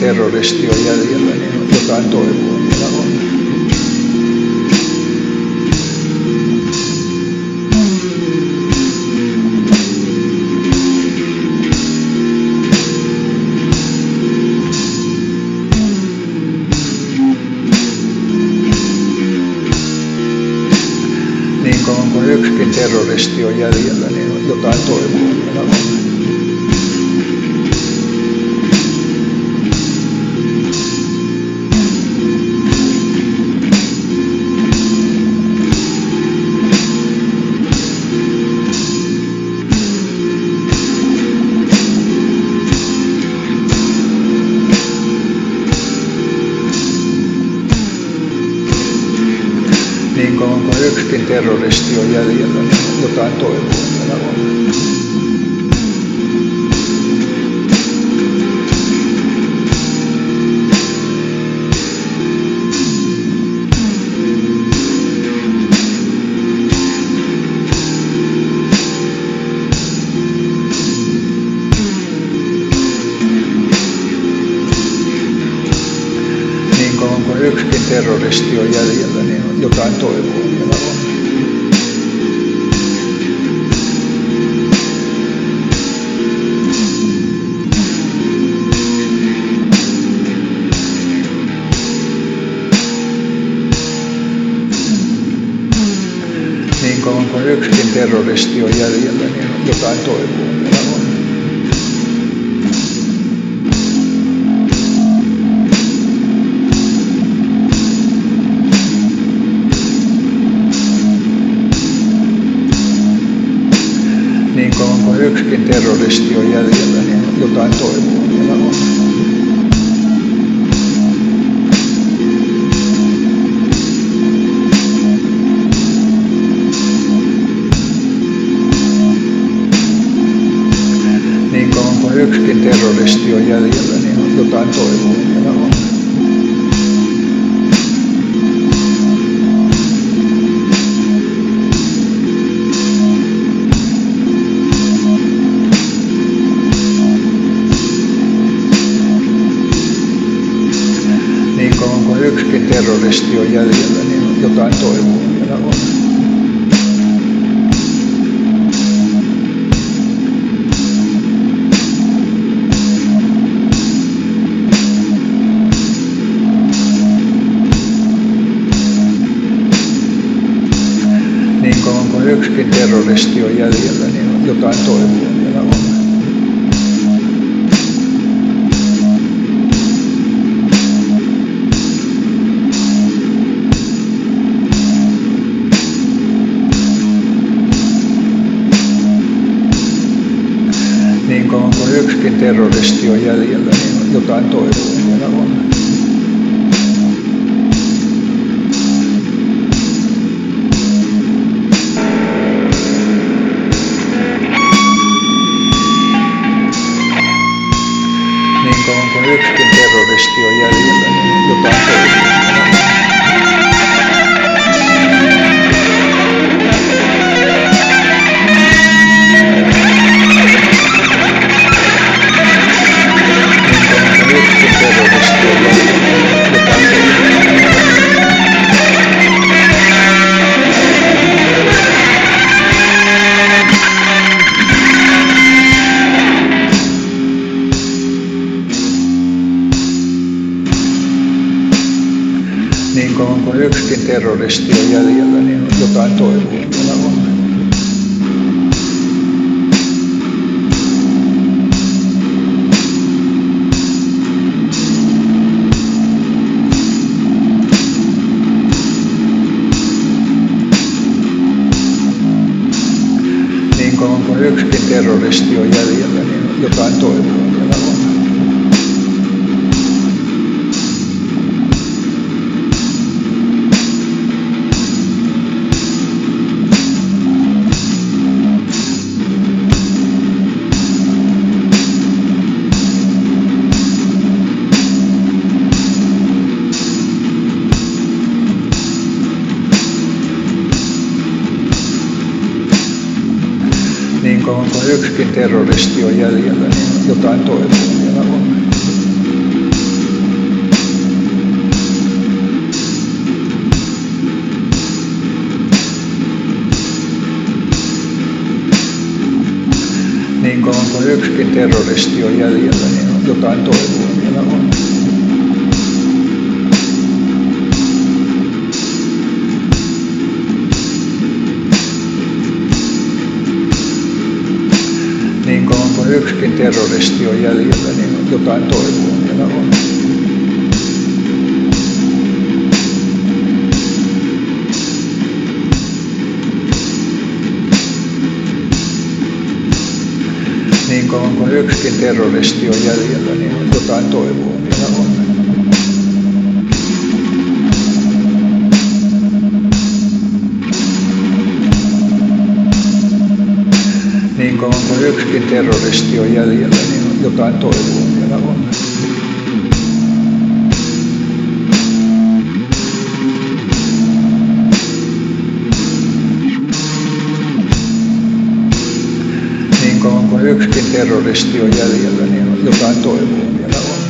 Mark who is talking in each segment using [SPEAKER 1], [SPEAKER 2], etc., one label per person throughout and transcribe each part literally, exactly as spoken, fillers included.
[SPEAKER 1] terroristi on jäljellä, niin jotain toivoa vielä on. Niin kauan kuin yksikin terroristi on jäljellä, niin jotain toivoa vielä on. Niin kauan kuin yksikin terroristi on jäljellä, niin jotain toivoa vielä on. Niin kauan kuin yksikin terroristi on jäljellä, niin jotain toivoa vielä on. Niin kauan kuin yksikin terroristi on jäljellä, niin jotain toivoa vielä on. Niin kauan kuin yksikin terroristi on jäljellä, niin jotain toivoa vielä on. Niin kauan kuin yksikin terroristi on jäljellä, niin jotain toivoa vielä on. Niin kauan kuin yksikin terroristi on jäljellä, niin jotain toivoa vielä on. Niin kauan kuin yksikin terroristi on jäljellä, niin jotain toivoa vielä on. Niin kauan kuin yksikin terroristi on jäljellä, niin jotain toivoa vielä on. Niin kauan kuin yksikin terroristi on jäljellä, niin jotain toivoa vielä on. Niin kauan kuin yksikin terroristi on jäljellä, niin jotain toivoa vielä on. Niin kauan kuin yksikin terroristi on jäljellä, niin jotain toivoa vielä on. Niin kauan kuin yksikin terroristi on jäljellä, niin jotain toivoa vielä on. Niin kauan kuin yksikin terroristi on jäljellä, niin jotain toivoa vielä on. Niin kauan kuin yksikin terroristi on jäljellä, niin jotain toivoa vielä on. Niin kauan kuin yksikin terroristi on jäljellä, niin jotain toivoa vielä on. Niin kauan kuin yksikin terroristi on jäljellä, niin jotain toivoa vielä on. Niin kauan kuin yksikin terroristi on jäljellä, niin jotain toivoa vielä on.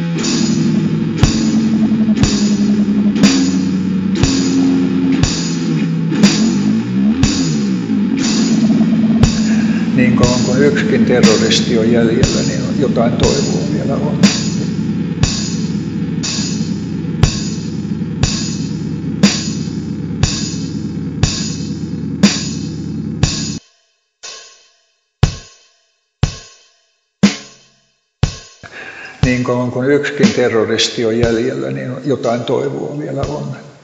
[SPEAKER 1] Niin kauan kuin yksikin terroristi on jäljellä, niin jotain toivoa vielä on. Niin kauan kuin yksikin terroristi on jäljellä, niin jotain toivoa vielä on.